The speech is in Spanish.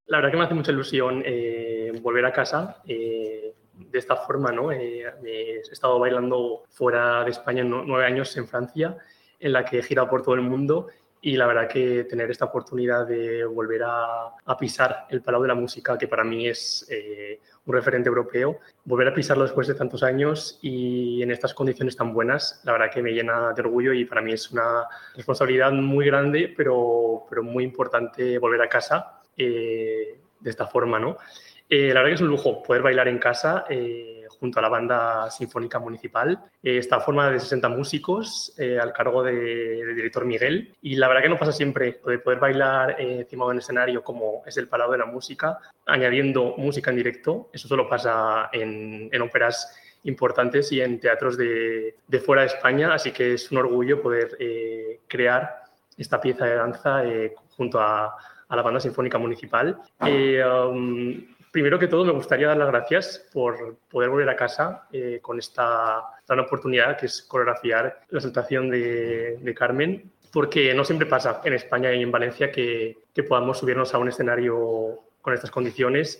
La verdad que me hace mucha ilusión volver a casa de esta forma, ¿no? He estado bailando fuera de España 9 años en Francia, en la que he girado por todo el mundo y la verdad que tener esta oportunidad de volver a pisar el Palau de la Música, que para mí es un referente europeo, volver a pisarlo después de tantos años y en estas condiciones tan buenas, la verdad que me llena de orgullo y para mí es una responsabilidad muy grande, pero muy importante volver a casa de esta forma, ¿no? La verdad que es un lujo poder bailar en casa junto a la Banda Sinfónica Municipal. Está formada de 60 músicos al cargo del director Miguel y la verdad que no pasa siempre de poder bailar encima de un escenario como es el Palau de la Música, añadiendo música en directo. Eso solo pasa en óperas importantes y en teatros de fuera de España, así que es un orgullo poder crear esta pieza de danza junto a la Banda Sinfónica Municipal. Primero que todo, me gustaría dar las gracias por poder volver a casa con esta gran oportunidad que es coreografiar la actuación de Carmen, porque no siempre pasa en España y en Valencia que podamos subirnos a un escenario con estas condiciones